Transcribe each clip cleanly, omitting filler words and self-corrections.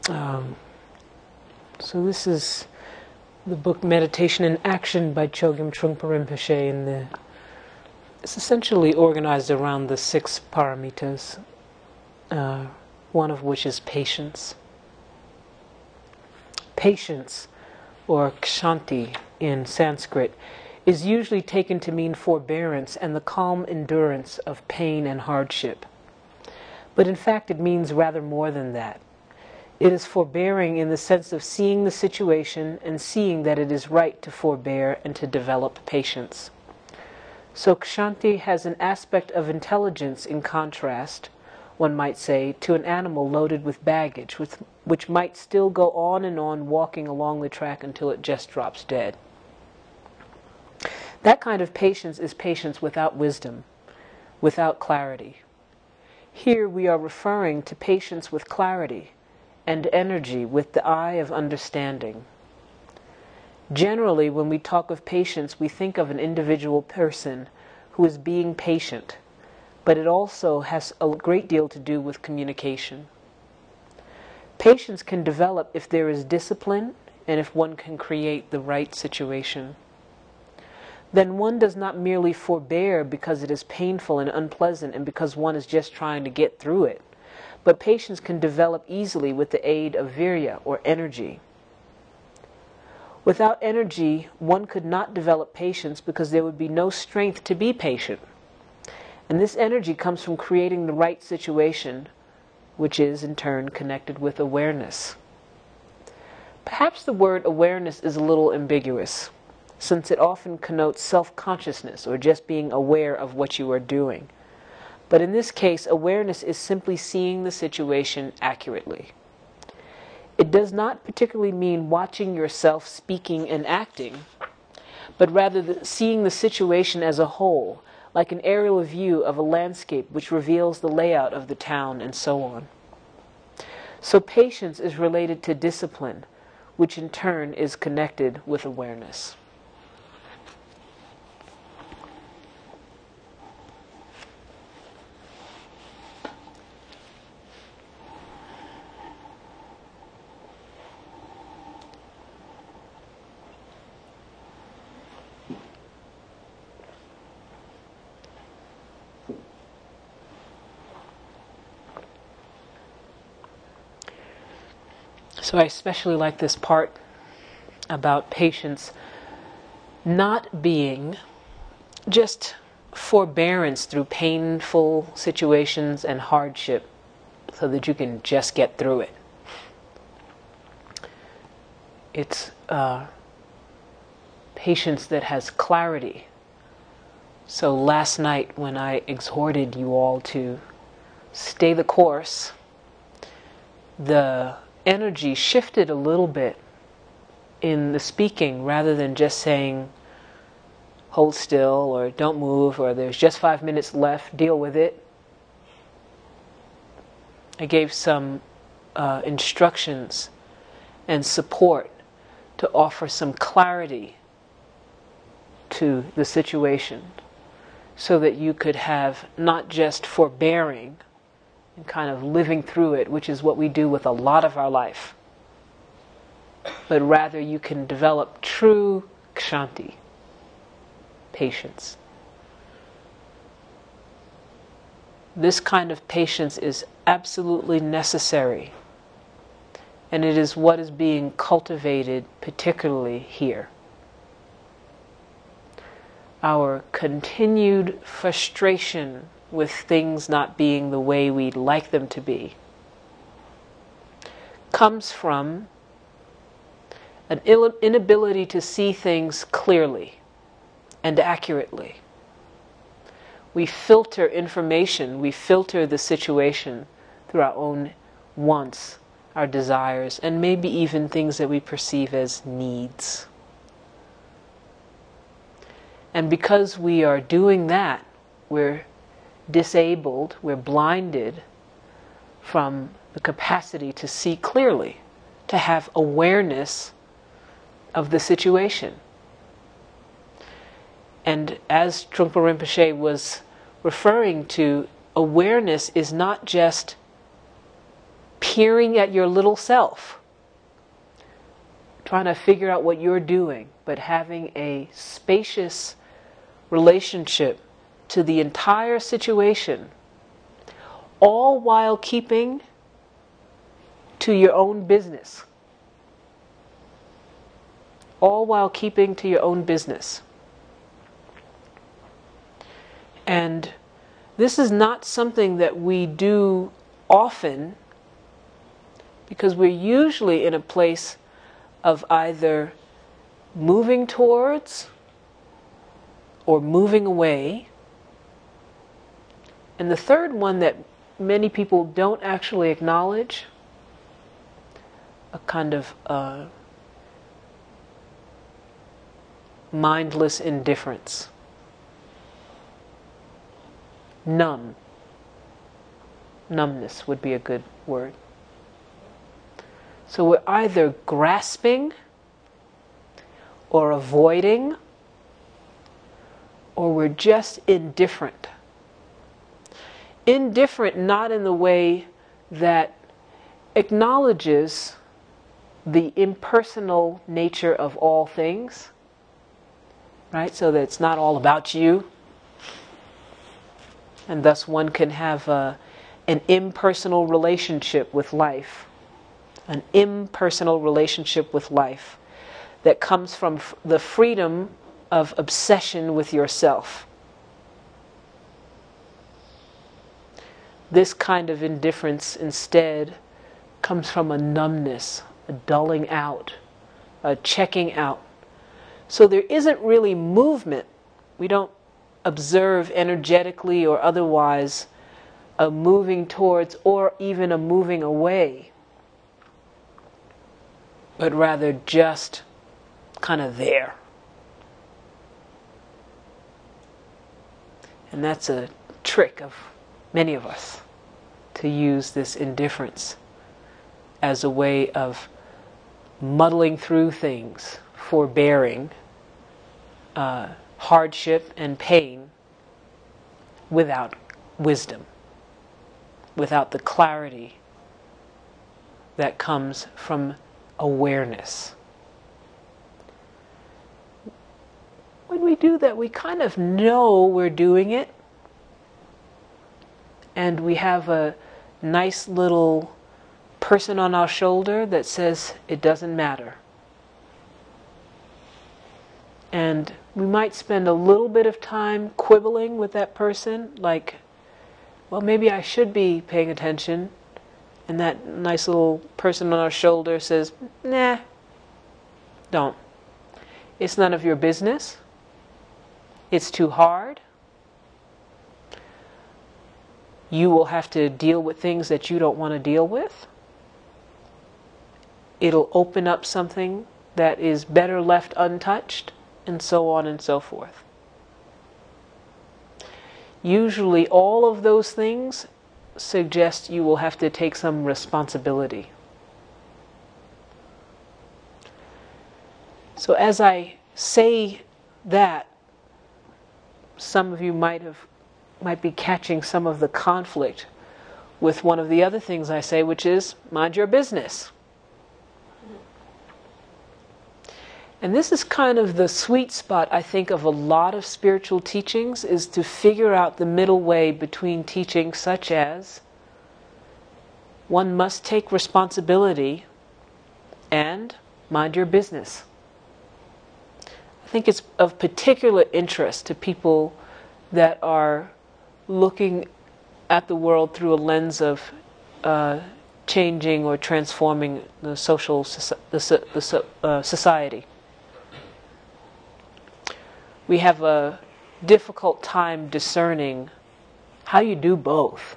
Um, so this is the book Meditation in Action by Chogyam Trungpa Rinpoche, and it's essentially organized around the 6 paramitas, one of which is patience. Patience, or kshanti in Sanskrit, is usually taken to mean forbearance and the calm endurance of pain and hardship. But in fact it means rather more than that. It is forbearing in the sense of seeing the situation and seeing that it is right to forbear and to develop patience. So kshanti has an aspect of intelligence in contrast, one might say, to an animal loaded with baggage, which might still go on and on walking along the track until it just drops dead. That kind of patience is patience without wisdom, without clarity. Here we are referring to patience with clarity and energy, with the eye of understanding. Generally, when we talk of patience, we think of an individual person who is being patient, but it also has a great deal to do with communication. Patience can develop if there is discipline and if one can create the right situation. Then one does not merely forbear because it is painful and unpleasant and because one is just trying to get through it. But patience can develop easily with the aid of virya, or energy. Without energy, one could not develop patience because there would be no strength to be patient. And this energy comes from creating the right situation, which is in turn connected with awareness. Perhaps the word awareness is a little ambiguous, since it often connotes self-consciousness or just being aware of what you are doing. But in this case, awareness is simply seeing the situation accurately. It does not particularly mean watching yourself speaking and acting, but rather seeing the situation as a whole, like an aerial view of a landscape which reveals the layout of the town and so on. So patience is related to discipline, which in turn is connected with awareness. So I especially like this part about patience not being just forbearance through painful situations and hardship so that you can just get through it. It's patience that has clarity. So last night when I exhorted you all to stay the course, the energy shifted a little bit in the speaking, rather than just saying hold still or don't move or there's just 5 minutes left, deal with it. I gave some instructions and support to offer some clarity to the situation so that you could have not just forbearing and kind of living through it, which is what we do with a lot of our life, but rather you can develop true kshanti, patience. This kind of patience is absolutely necessary, and it is what is being cultivated particularly here. Our continued frustration with things not being the way we'd like them to be comes from an inability to see things clearly and accurately. We filter information, we filter the situation through our own wants, our desires, and maybe even things that we perceive as needs. And because we are doing that, we're disabled, we're blinded from the capacity to see clearly, to have awareness of the situation. And as Trungpa Rinpoche was referring to, awareness is not just peering at your little self, trying to figure out what you're doing, but having a spacious relationship to the entire situation, all while keeping to your own business. All while keeping to your own business. And this is not something that we do often, because we're usually in a place of either moving towards or moving away. And the third one that many people don't actually acknowledge, a kind of mindless indifference. Numbness would be a good word. So we're either grasping or avoiding, or we're just indifferent. Indifferent not in the way that acknowledges the impersonal nature of all things, right? So that it's not all about you. And thus one can have an impersonal relationship with life. An impersonal relationship with life that comes from the freedom of obsession with yourself. This kind of indifference instead comes from a numbness, a dulling out, a checking out. So there isn't really movement. We don't observe energetically or otherwise a moving towards or even a moving away, but rather just kind of there. And that's a trick of many of us, to use this indifference as a way of muddling through things, forbearing hardship and pain without wisdom, without the clarity that comes from awareness. When we do that, we kind of know we're doing it, and we have a nice little person on our shoulder that says it doesn't matter. And we might spend a little bit of time quibbling with that person, like, well, maybe I should be paying attention. And that nice little person on our shoulder says, nah, don't. It's none of your business. It's too hard. You will have to deal with things that you don't want to deal with. It'll open up something that is better left untouched, and so on and so forth. Usually all of those things suggest you will have to take some responsibility. So as I say that, some of you might be catching some of the conflict with one of the other things I say, which is, mind your business. And this is kind of the sweet spot, I think, of a lot of spiritual teachings, is to figure out the middle way between teachings such as one must take responsibility and mind your business. I think it's of particular interest to people that are looking at the world through a lens of changing or transforming the society. We have a difficult time discerning how you do both.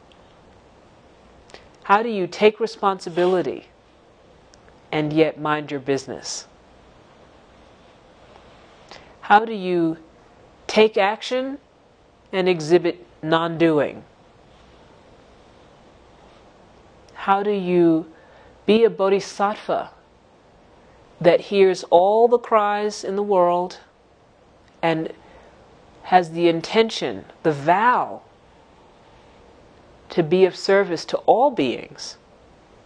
How do you take responsibility and yet mind your business? How do you take action and exhibit non-doing? How do you be a bodhisattva that hears all the cries in the world and has the intention, the vow, to be of service to all beings,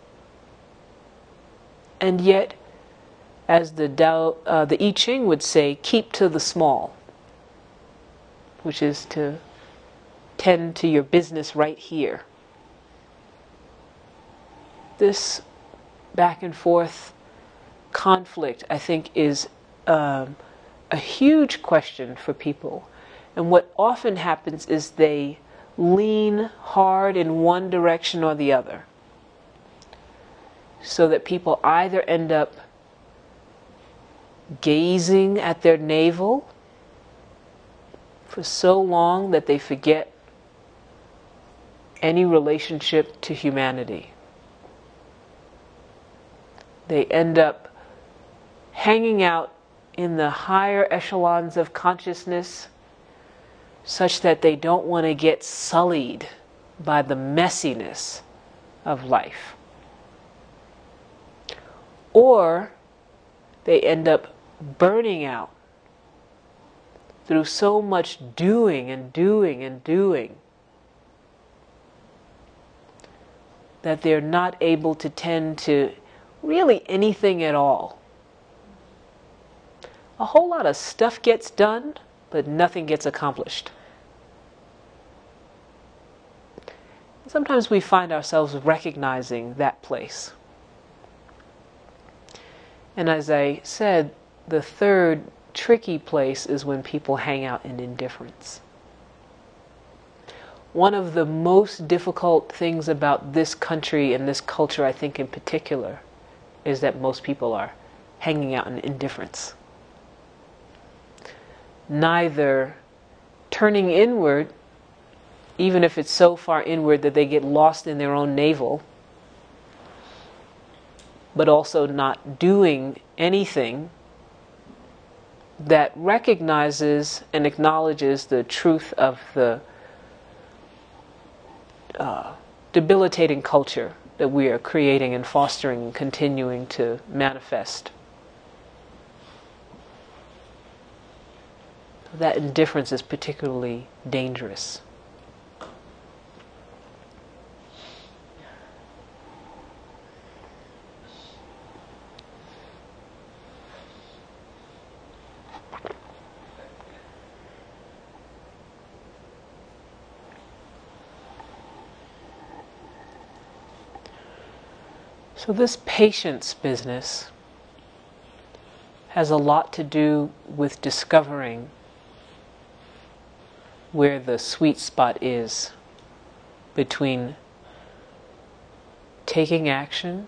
And yet, as the I Ching would say, keep to the small, which is to tend to your business right here. This back and forth conflict, I think, is a huge question for people. And what often happens is they lean hard in one direction or the other, so that people either end up gazing at their navel for so long that they forget any relationship to humanity. They end up hanging out in the higher echelons of consciousness such that they don't want to get sullied by the messiness of life. Or they end up burning out through so much doing and doing and doing that they're not able to tend to really anything at all. A whole lot of stuff gets done, but nothing gets accomplished. Sometimes we find ourselves recognizing that place. And as I said, the third tricky place is when people hang out in indifference. One of the most difficult things about this country and this culture, I think in particular, is that most people are hanging out in indifference. Neither turning inward, even if it's so far inward that they get lost in their own navel, but also not doing anything that recognizes and acknowledges the truth of the debilitating culture that we are creating and fostering and continuing to manifest. That indifference is particularly dangerous. So this patience business has a lot to do with discovering where the sweet spot is between taking action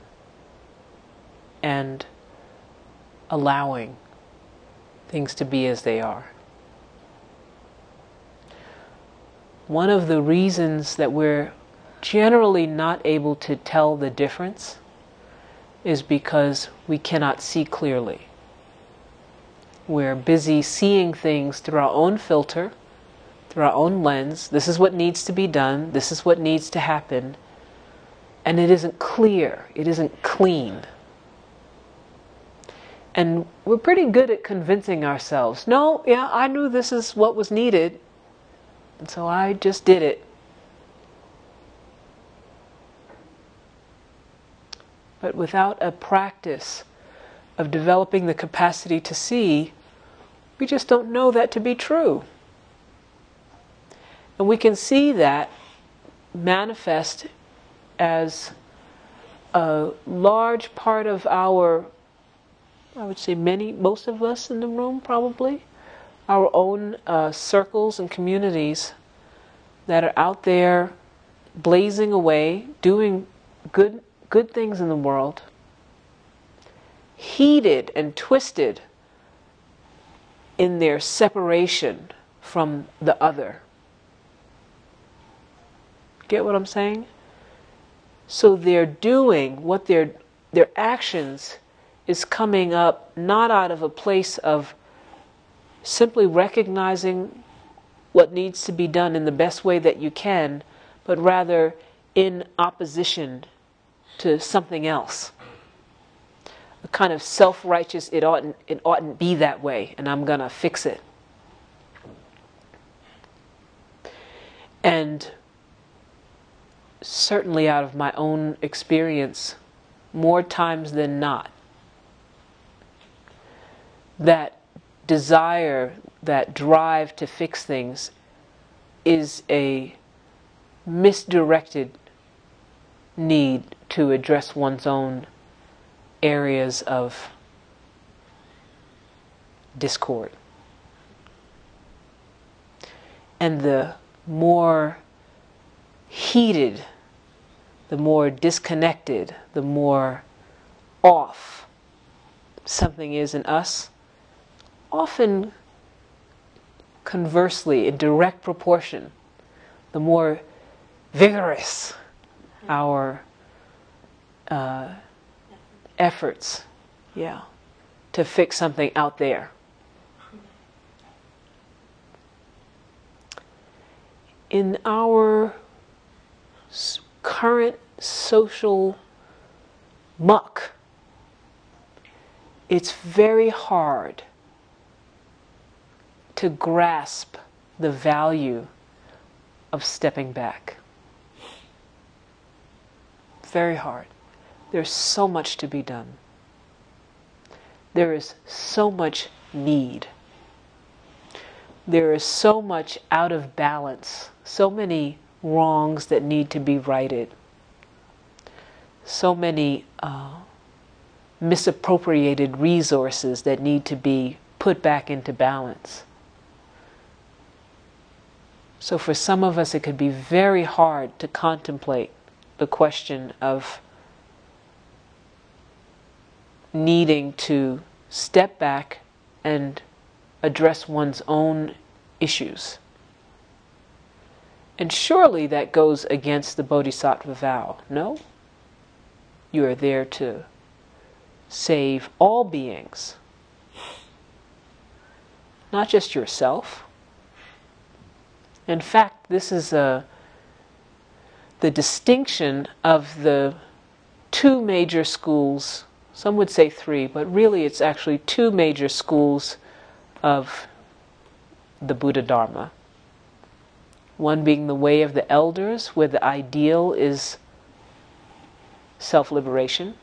and allowing things to be as they are. One of the reasons that we're generally not able to tell the difference is because we cannot see clearly. We're busy seeing things through our own filter, through our own lens. This is what needs to be done. This is what needs to happen. And it isn't clear. It isn't clean. And we're pretty good at convincing ourselves, no, yeah, I knew this is what was needed, and so I just did it. But without a practice of developing the capacity to see, we just don't know that to be true. And we can see that manifest as a large part of our, I would say most of us in the room probably, our own circles and communities that are out there blazing away, doing good things in the world, heated and twisted in their separation from the other. Get what I'm saying? So they're doing what their actions is coming up not out of a place of simply recognizing what needs to be done in the best way that you can, but rather in opposition to something else. A kind of self-righteous, it oughtn't be that way, and I'm gonna fix it. And certainly out of my own experience, more times than not, that desire, that drive to fix things is a misdirected need to address one's own areas of discord. And the more heated, the more disconnected, the more off something is in us, often conversely, in direct proportion, the more vigorous our efforts, to fix something out there. In our current social muck, it's very hard to grasp the value of stepping back. Very hard. There's so much to be done. There is so much need. There is so much out of balance, so many wrongs that need to be righted, so many misappropriated resources that need to be put back into balance. So for some of us, it could be very hard to contemplate the question of needing to step back and address one's own issues. And surely that goes against the Bodhisattva vow, no? You are there to save all beings, not just yourself. In fact, this is the distinction of the two major schools, some would say three, but really it's actually two major schools of the Buddha Dharma. One being the way of the elders, where the ideal is self-liberation.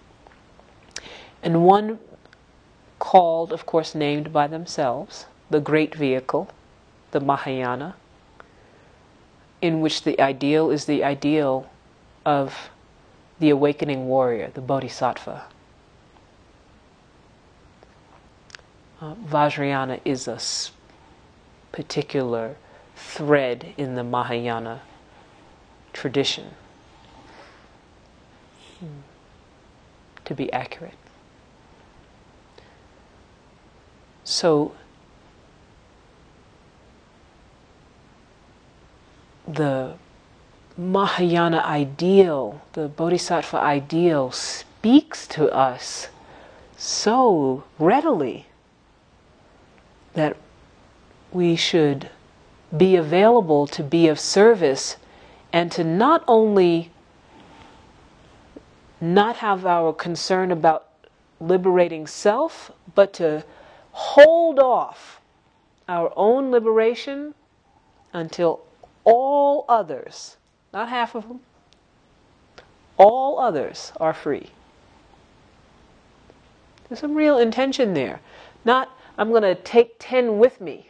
And one called, of course, named by themselves, the great vehicle, the Mahayana, in which the ideal is the ideal of the awakening warrior, the Bodhisattva. Vajrayana is a particular thread in the Mahayana tradition, to be accurate. So the Mahayana ideal, the Bodhisattva ideal, speaks to us so readily that we should be available to be of service and to not only not have our concern about liberating self, but to hold off our own liberation until all others, not half of them, all others are free. There's some real intention there. Not, I'm going to take 10 with me.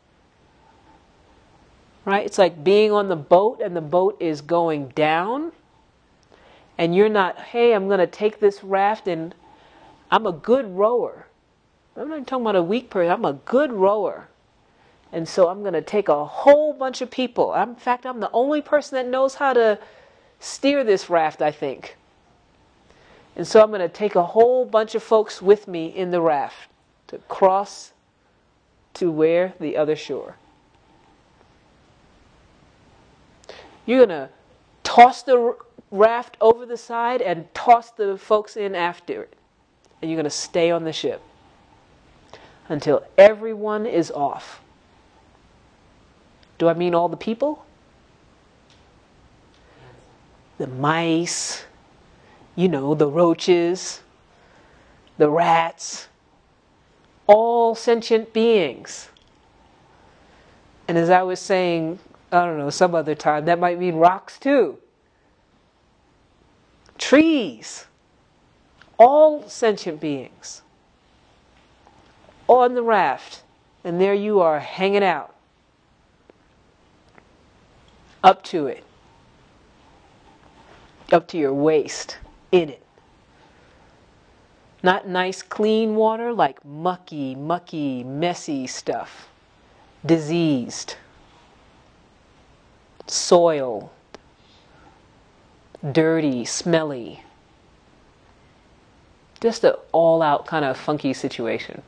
Right? It's like being on the boat and the boat is going down and you're not, hey, I'm going to take this raft and I'm a good rower. I'm not talking about a weak person. I'm a good rower. And so I'm going to take a whole bunch of people. In fact, I'm the only person that knows how to steer this raft, I think. And so I'm going to take a whole bunch of folks with me in the raft to cross to where? The other shore. You're going to toss the raft over the side and toss the folks in after it. And you're going to stay on the ship until everyone is off. Do I mean all the people? The mice, the roaches, the rats, all sentient beings. And as I was saying, I don't know, some other time, that might mean rocks too. Trees, all sentient beings. on the raft, and there you are hanging out up to it, up to your waist in it. Not nice clean water, like mucky, messy stuff. Diseased. Soiled. Dirty, smelly. Just an all-out kind of funky situation.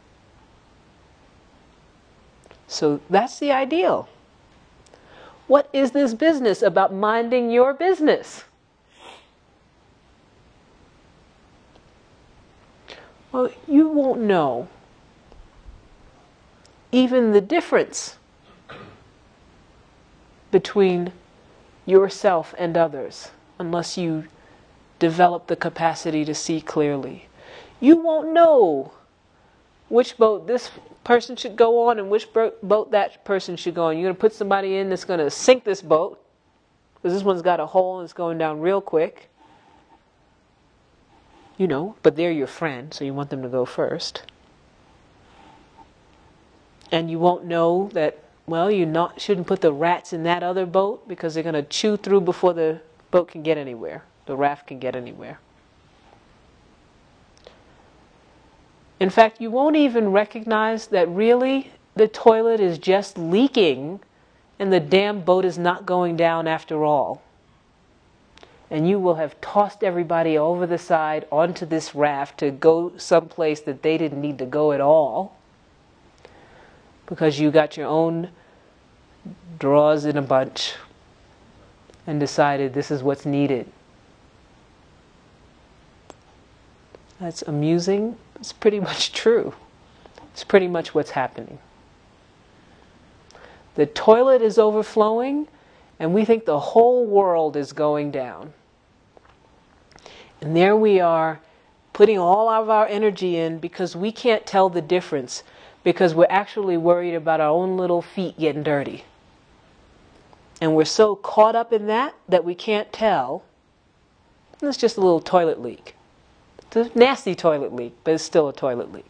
So that's the ideal. What is this business about minding your business? Well, you won't know even the difference between yourself and others unless you develop the capacity to see clearly. You won't know which boat this person should go on and which boat that person should go on. You're going to put somebody in that's going to sink this boat because this one's got a hole and it's going down real quick. You know, but they're your friend, so you want them to go first. And you won't know that, well, you shouldn't put the rats in that other boat because they're going to chew through before the boat can get anywhere, the raft can get anywhere. In fact, you won't even recognize that really the toilet is just leaking and the damn boat is not going down after all. And you will have tossed everybody over the side onto this raft to go someplace that they didn't need to go at all because you got your own drawers in a bunch and decided this is what's needed. That's amusing. It's pretty much true. It's pretty much what's happening. The toilet is overflowing and we think the whole world is going down. And there we are, putting all of our energy in because we can't tell the difference, because we're actually worried about our own little feet getting dirty. And we're so caught up in that we can't tell. And it's just a little toilet leak. It's a nasty toilet leak, but it's still a toilet leak.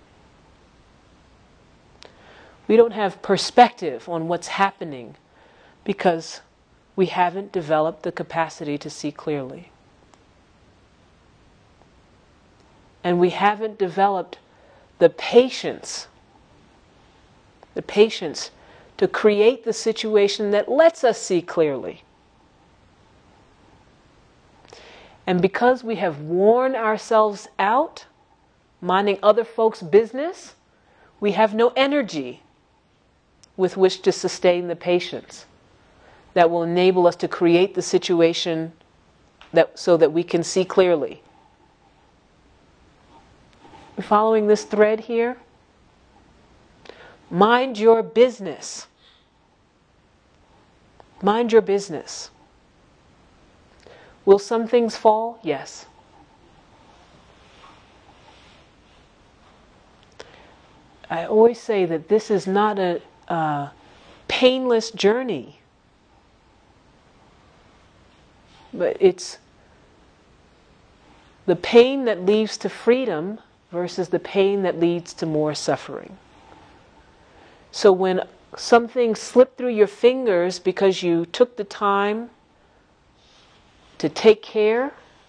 We don't have perspective on what's happening because we haven't developed the capacity to see clearly. And we haven't developed the patience to create the situation that lets us see clearly. And because we have worn ourselves out minding other folks' business, we have no energy with which to sustain the patience that will enable us to create the situation so that we can see clearly. You following this thread here? Mind your business. Mind your business. Will some things fall? Yes. I always say that this is not a painless journey, but it's the pain that leads to freedom versus the pain that leads to more suffering. So when something slipped through your fingers because you took the time to take care,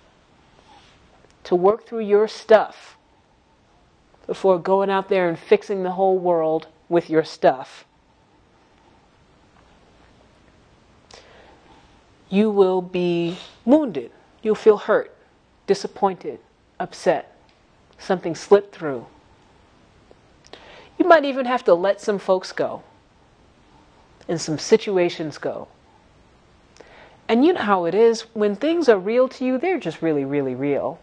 to work through your stuff before going out there and fixing the whole world with your stuff, you will be wounded. You'll feel hurt, disappointed, upset. Something slipped through. You might even have to let some folks go and some situations go. And you know how it is, when things are real to you, they're just really, really real.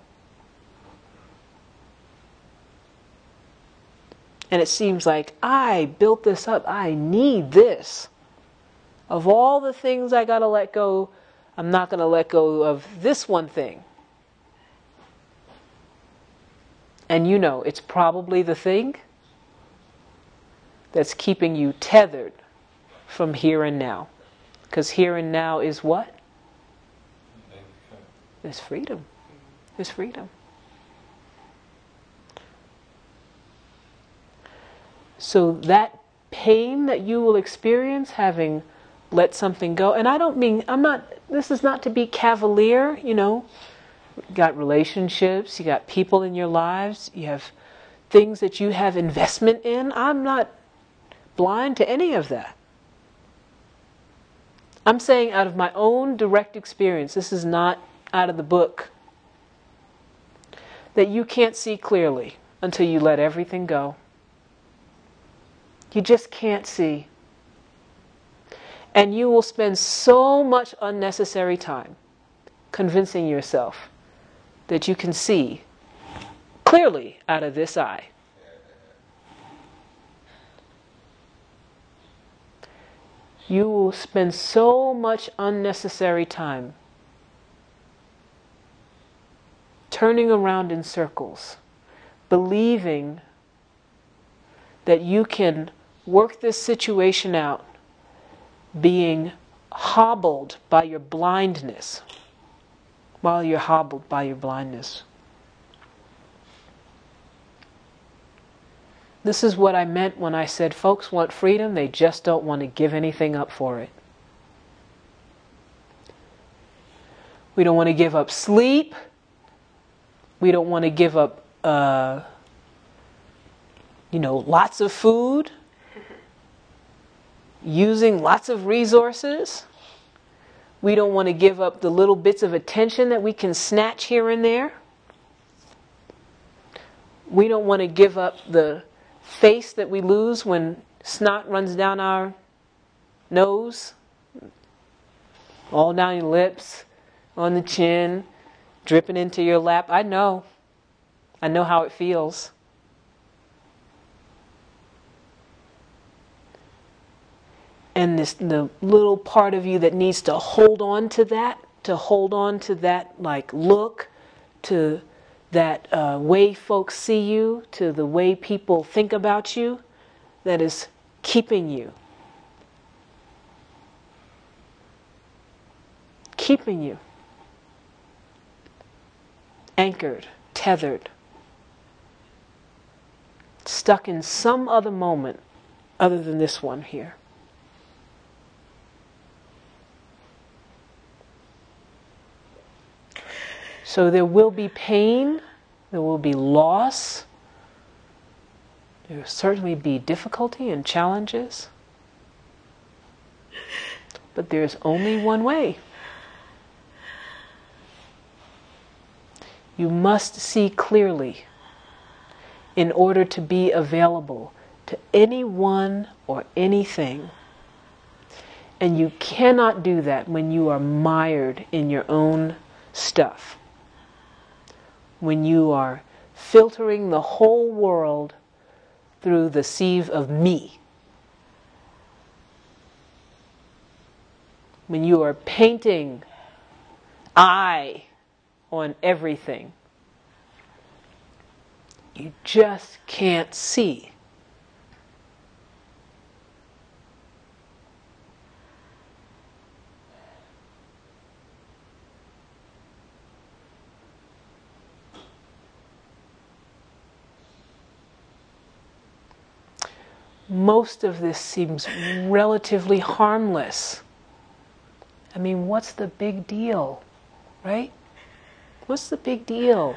And it seems like, I built this up, I need this. Of all the things I gotta let go, I'm not gonna let go of this one thing. And you know, it's probably the thing that's keeping you tethered from here and now. Because here and now is what? There's freedom. There's freedom. So that pain that you will experience having let something go, and I don't mean, this is not to be cavalier, you got relationships, you got people in your lives, you have things that you have investment in. I'm not blind to any of that. I'm saying out of my own direct experience, this is not out of the book, that you can't see clearly until you let everything go. You just can't see. And you will spend so much unnecessary time convincing yourself that you can see clearly out of this eye. You will spend so much unnecessary time turning around in circles, believing that you can work this situation out, being hobbled by your blindness, while you're hobbled by your blindness. This is what I meant when I said folks want freedom, they just don't want to give anything up for it. We don't want to give up sleep. We don't want to give up, lots of food, using lots of resources. We don't want to give up the little bits of attention that we can snatch here and there. We don't want to give up the face that we lose when snot runs down our nose, all down your lips, on the chin, dripping into your lap. I know how it feels. And the little part of you that needs to hold on to that like look, to that way folks see you, to the way people think about you, that is keeping you anchored, tethered, stuck in some other moment other than this one here. So there will be pain, there will be loss, there will certainly be difficulty and challenges, but there's only one way. You must see clearly in order to be available to anyone or anything. And you cannot do that when you are mired in your own stuff. When you are filtering the whole world through the sieve of me. When you are painting I on everything. You just can't see. Most of this seems relatively harmless. I mean, what's the big deal, right? What's the big deal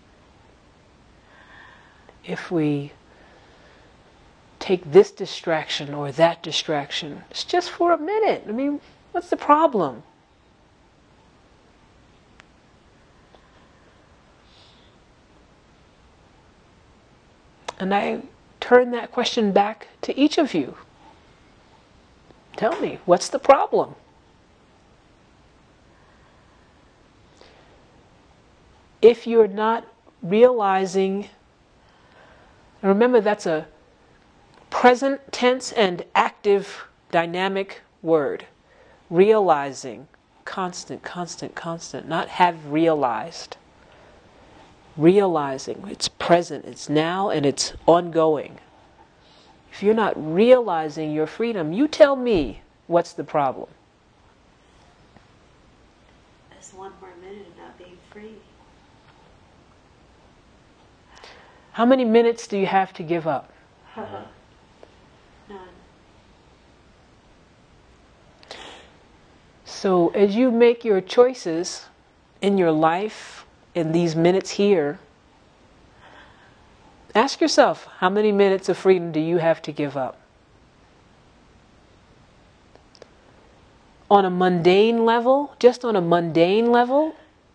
if we take this distraction or that distraction? It's just for a minute. I mean, what's the problem? And I turn that question back to each of you. Tell me, what's the problem? If you're not realizing, and remember that's a present tense and active dynamic word. Realizing, constant, not have realized. Realizing, it's present, it's now, and it's ongoing. If you're not realizing your freedom, you tell me what's the problem. That's one more minute of not being free. How many minutes do you have to give up? So as you make your choices in your life, in these minutes here, ask yourself, how many minutes of freedom do you have to give up? On a mundane level, just on a mundane level,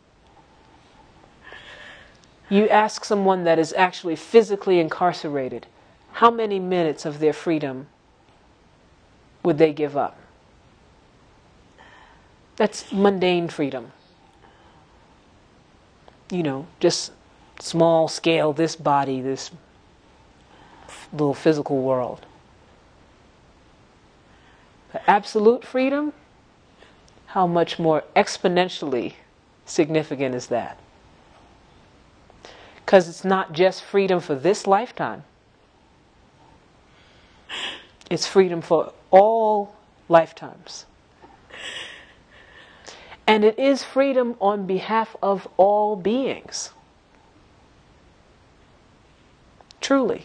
you ask someone that is actually physically incarcerated, how many minutes of their freedom would they give up? That's mundane freedom. You know, just small scale, this body, this little physical world. But absolute freedom, how much more exponentially significant is that? Because it's not just freedom for this lifetime. It's freedom for all lifetimes. And it is freedom on behalf of all beings. Truly.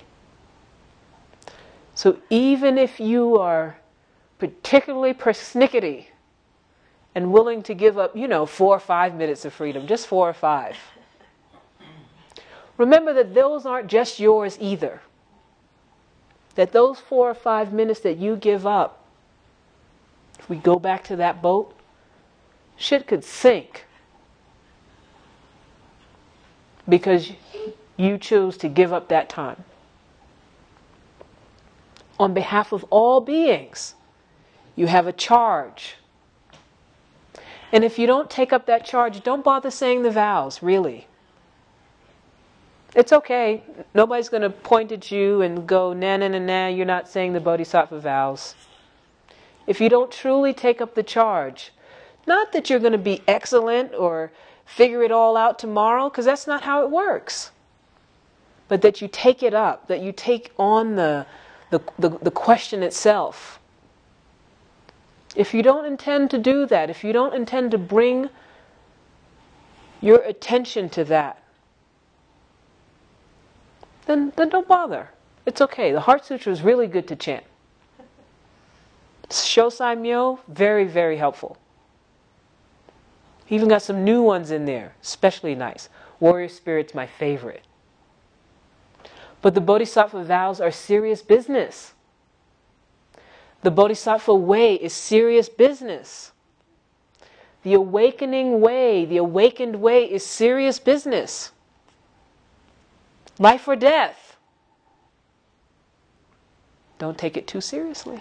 So even if you are particularly persnickety and willing to give up, 4 or 5 minutes of freedom, just 4 or 5. Remember that those aren't just yours either. That those 4 or 5 minutes that you give up, if we go back to that boat, shit could sink. Because you choose to give up that time. On behalf of all beings, you have a charge. And if you don't take up that charge, don't bother saying the vows, really. It's okay. Nobody's going to point at you and go, nah, you're not saying the Bodhisattva vows. If you don't truly take up the charge, not that you're going to be excellent or figure it all out tomorrow, because that's not how it works. But that you take it up, that you take on the question itself. If you don't intend to do that, if you don't intend to bring your attention to that, then don't bother. It's okay. The Heart Sutra is really good to chant. Shosai Myo, very, very helpful. Even got some new ones in there, especially nice. Warrior Spirit's my favorite. But the Bodhisattva vows are serious business. The Bodhisattva way is serious business. The awakening way, the awakened way is serious business. Life or death. Don't take it too seriously.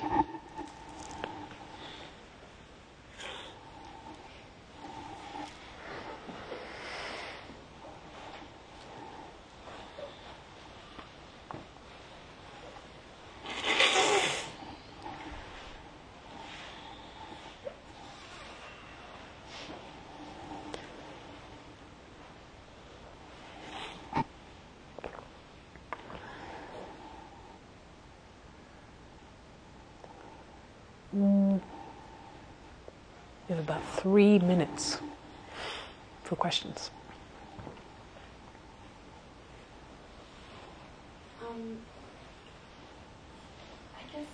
We have about 3 minutes for questions. I guess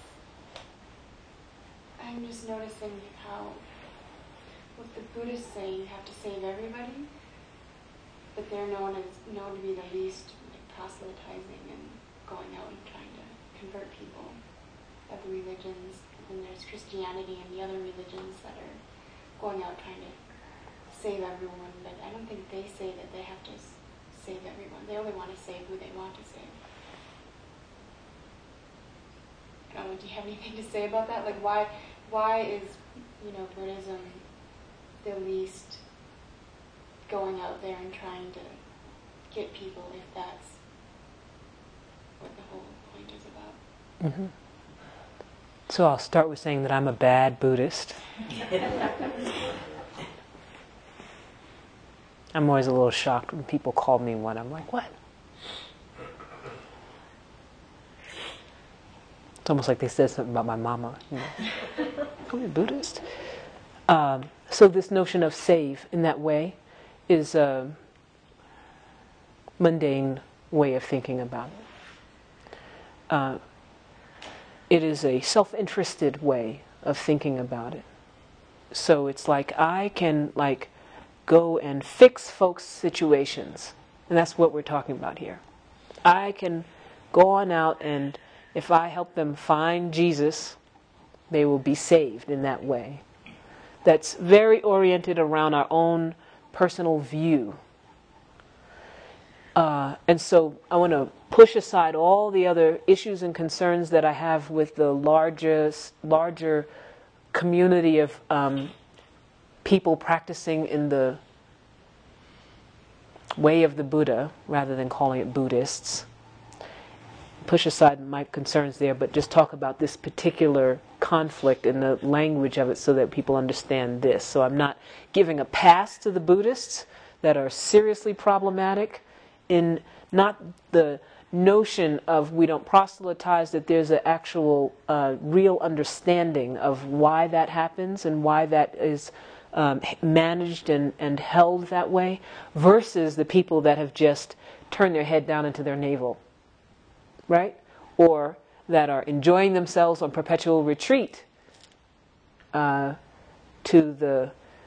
I'm just noticing how what the Buddhists say, you have to save everybody, but they're known to be the least proselytizing and going out and trying to convert people of the religions. And there's Christianity and the other religions that are going out trying to save everyone, but I don't think they say that they have to save everyone. They only want to save who they want to save. I don't know, do you have anything to say about that? Like, why is, Buddhism the least going out there and trying to get people, if that's what the whole point is about? Mm-hmm. So I'll start with saying that I'm a bad Buddhist. I'm always a little shocked when people call me one. I'm like, what? It's almost like they said something about my mama. Are you a Buddhist? So this notion of save in that way is a mundane way of thinking about it. It is a self-interested way of thinking about it. So it's like I can like go and fix folks' situations. And that's what we're talking about here. I can go on out, and if I help them find Jesus, they will be saved in that way. That's very oriented around our own personal view. And so I want to push aside all the other issues and concerns that I have with the larger community of people practicing in the way of the Buddha, rather than calling it Buddhists. Push aside my concerns there, but just talk about this particular conflict and the language of it so that people understand this. So I'm not giving a pass to the Buddhists that are seriously problematic, in not the notion of we don't proselytize, that there's an actual real understanding of why that happens and why that is managed and held that way, versus the people that have just turned their head down into their navel, right? Or that are enjoying themselves on perpetual retreat to the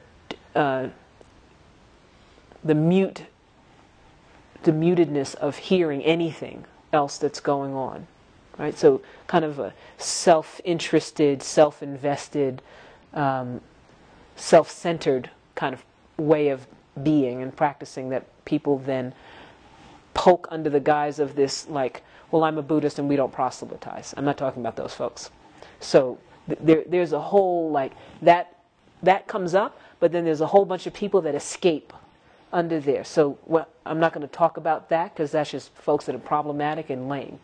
mutedness of hearing anything else that's going on, right? So kind of a self-interested, self-invested, self-centered kind of way of being and practicing that people then poke under the guise of this, like, well, I'm a Buddhist and we don't proselytize. I'm not talking about those folks. So there's a whole, like, that comes up, but then there's a whole bunch of people that escape under there. So I'm not going to talk about that, because that's just folks that are problematic and lame.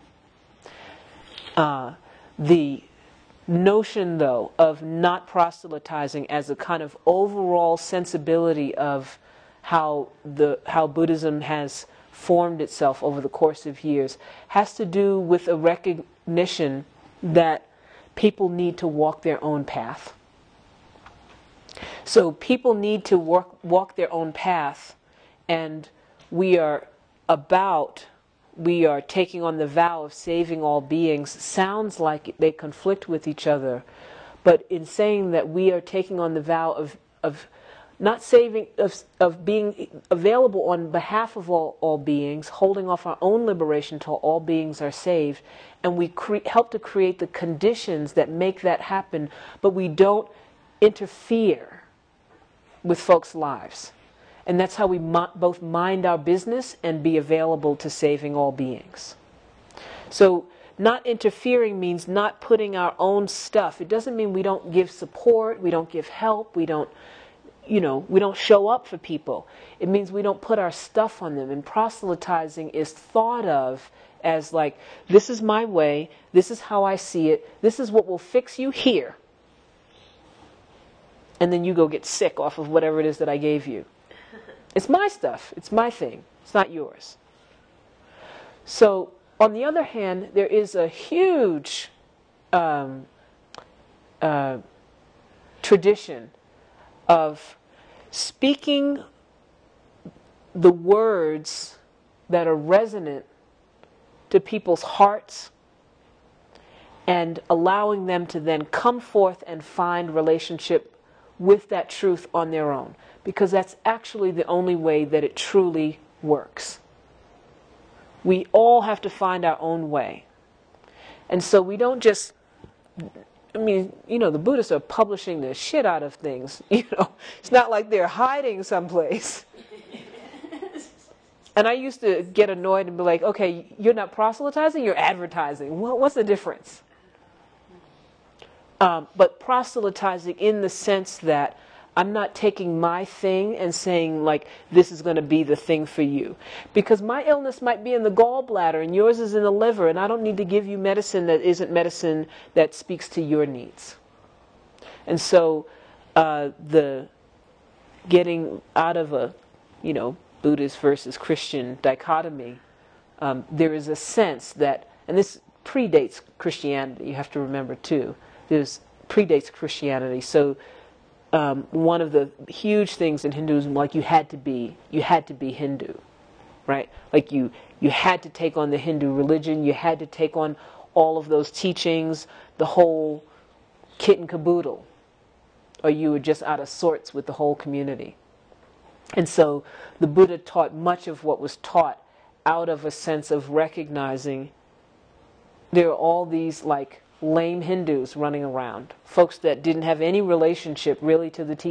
The notion, though, of not proselytizing as a kind of overall sensibility of how Buddhism has formed itself over the course of years has to do with a recognition that people need to walk their own path. So people need to walk their own path, and we are taking on the vow of saving all beings. Sounds like they conflict with each other, but in saying that we are taking on the vow of not saving, of being available on behalf of all beings, holding off our own liberation till all beings are saved, and we help to create the conditions that make that happen, but we don't interfere with folks' lives. And that's how we both mind our business and be available to saving all beings. So not interfering means not putting our own stuff. It doesn't mean we don't give support, we don't give help, we don't show up for people. It means we don't put our stuff on them. And proselytizing is thought of as like, this is my way, this is how I see it, this is what will fix you here. And then you go get sick off of whatever it is that I gave you. It's my stuff. It's my thing. It's not yours. So, on the other hand, there is a huge tradition of speaking the words that are resonant to people's hearts and allowing them to then come forth and find relationship with that truth on their own, because that's actually the only way that it truly works. We all have to find our own way. And so we don't just, the Buddhists are publishing the shit out of things. It's not like they're hiding someplace. And I used to get annoyed and be like, okay, you're not proselytizing, you're advertising. What's the difference? But proselytizing in the sense that I'm not taking my thing and saying, like, this is going to be the thing for you. Because my illness might be in the gallbladder and yours is in the liver, and I don't need to give you medicine that isn't medicine that speaks to your needs. And so the getting out of a, Buddhist versus Christian dichotomy, there is a sense that, and this predates Christianity, you have to remember too, predates Christianity. So one of the huge things in Hinduism, like you had to be Hindu, right? Like you had to take on the Hindu religion, you had to take on all of those teachings, the whole kit and caboodle or you were just out of sorts with the whole community. And so the Buddha taught much of what was taught out of a sense of recognizing there are all these like lame Hindus running around, folks that didn't have any relationship really to the teaching.